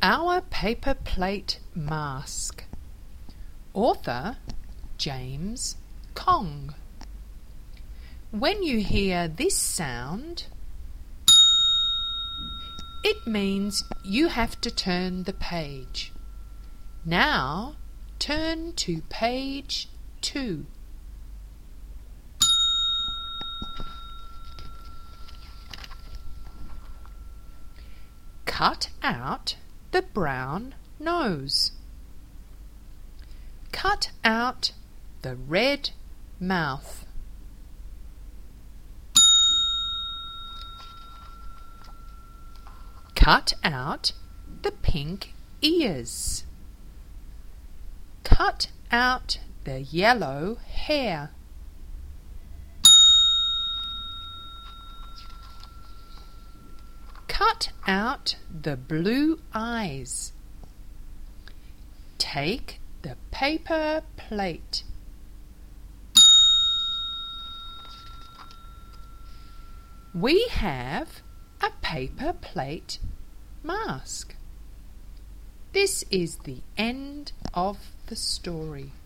Our Paper Plate Mask. Author James Kong. When you hear this sound, it means you have to turn the page. Now turn to page 2. Cut out the brown nose. Cut out the red mouth. Cut out the pink ears. Cut out the yellow hair. Cut out the blue eyes. Take the paper plate. We have a paper plate mask. This is the end of the story.